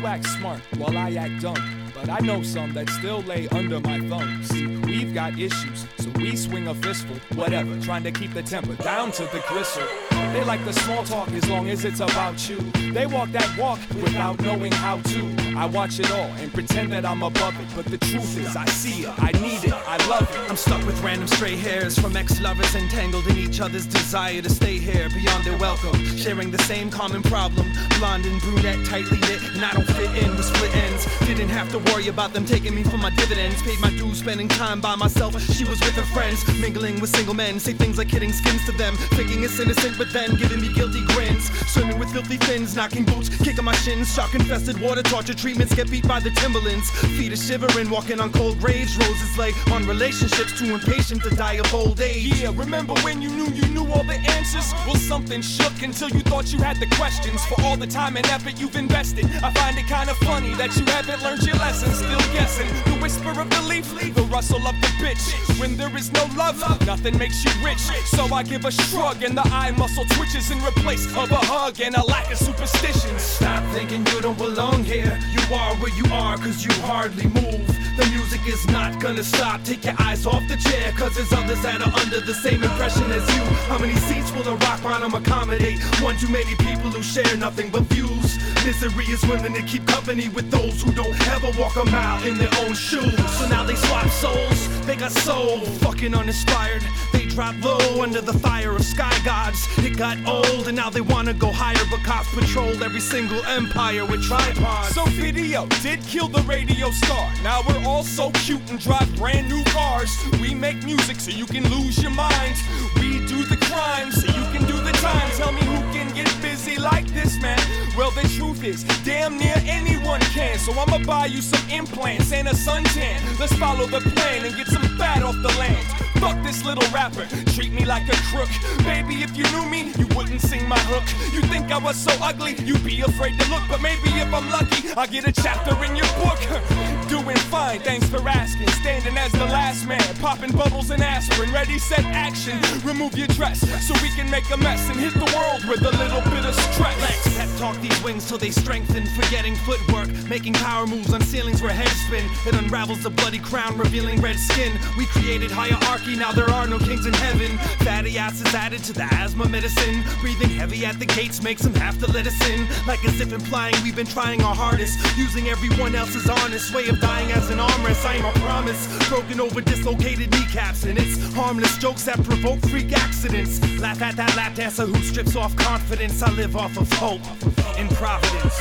You act smart while I act dumb, but I know some that still lay under my thumb. See, we've got issues, so we swing a fistful, whatever, trying to keep the temper down to the gristle. They like the small talk as long as it's about you. They walk that walk without knowing how to. I watch it all and pretend that I'm above it, but the truth is I see it, I need it, I love it. I'm stuck with random stray hairs from ex-lovers entangled in each other's desire to stay here beyond their welcome, sharing the same common problem. Blonde and brunette, tightly knit, and I don't fit in with split ends. Didn't have to worry about them taking me for my dividends. Paid my dues, spending time by myself. She was with her friends, mingling with single men. Say things like hitting skins to them, thinking it's innocent, but then giving me guilty grins. Swimming with filthy fins, knocking boots, kicking my shins. Shock-infested water, torture treatments, get beat by the Timberlands. Feet are shivering, walking on cold graves. Roses lay on relationships, too impatient to die of old age. Yeah, remember when you knew all the answers? Well, something shook until you thought you had the questions. For all the time and effort you've invested, I find it kind of funny that you haven't learned your lessons. Still guessing, the whisper of the leaf, the rustle of the bitch. When there is no love, nothing makes you rich. So I give a shrug and the eye muscle twitches in replace of a hug and a lack of superstition. Stop thinking you don't belong here. You are where you are, cause you hardly move. The music is not gonna stop. Take your eyes off the chair, cause there's others that are under the same impression as you. How many seats will a rock bottom accommodate? One too many people who share nothing but views. Misery is willing to keep company with those who don't ever walk a mile in their own shoes. So now they swap souls, they got soul, fucking uninspired. They drop low under the fire of sky gods. It got old and now they wanna go higher, but cops patrol every single empire with tripods. So video did kill the radio star. Now we're all so cute and drive brand new cars. We make music so you can lose your mind. We do the crime so you can do the time. Tell me who can get busy like this, man? Well, the truth is, damn near anyone can. So I'ma buy you some implants and a suntan. Let's follow the plan and get some fat off the land. Fuck this little rapper, treat me like a crook. Baby, if you knew me, you wouldn't sing my hook. You think I was so ugly, you'd be afraid to look. But maybe if I'm lucky, I'll get a chapter in your book. Doing fine, thanks for asking. Standing as the last man, popping bubbles and aspirin. Ready, set, action. Remove your dress so we can make a mess and hit the world with a little bit of stress. Let's pep talk these wings till they strengthen. Forgetting footwork, making power moves on ceilings where heads spin. It unravels the bloody crown, revealing red skin. We created hierarchy, now there are no kings in heaven. Fatty acids added to the asthma medicine. Breathing heavy at the gates makes them have to let us in. Like as if implying we've been trying our hardest, using everyone else's honest way of dying as an armrest. I am a promise, broken over dislocated kneecaps. And it's harmless jokes that provoke freak accidents. Laugh at that lap dancer who strips off confidence. I live off of hope and providence.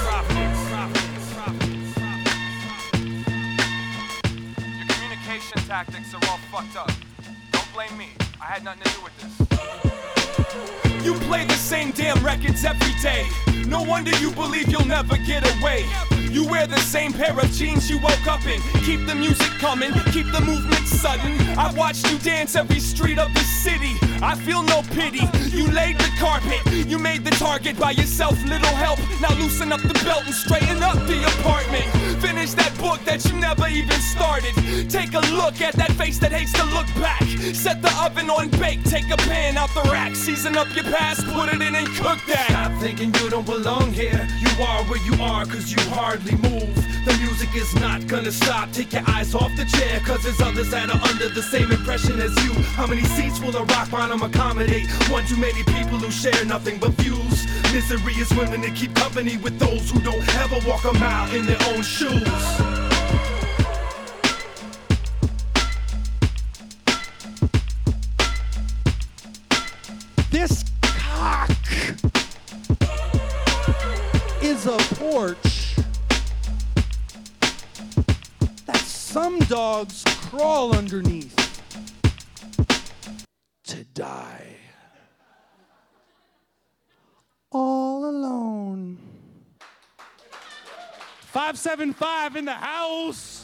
Your communication tactics are all fucked up. Don't blame me, I had nothing to do with this. You play the same damn records every day. No wonder you believe you'll never get away. You wear the same pair of jeans you woke up in. Keep the music coming, keep the movement sudden. I watched you dance every street of the city. I feel no pity. You laid the carpet, you made the target by yourself, little help. Now loosen up the belt and straighten up the apartment. Finish that book that you never even started. Take a look at that face that hates to look back. Set the oven on bake, take a pan out the rack. Season up your past, put it in and cook that. Stop thinking you don't belong here. You are where you are, cause you hardly move. The music is not gonna stop. Take your eyes off the chair, cause there's others that are under the same impression as you. How many seats will a rock bottom accommodate? One too many people who share nothing but views. Misery is willing to keep company with those who don't ever walk a mile in their own shoes. This cock is a porch that some dogs crawl underneath to die. All alone. 575 in the house.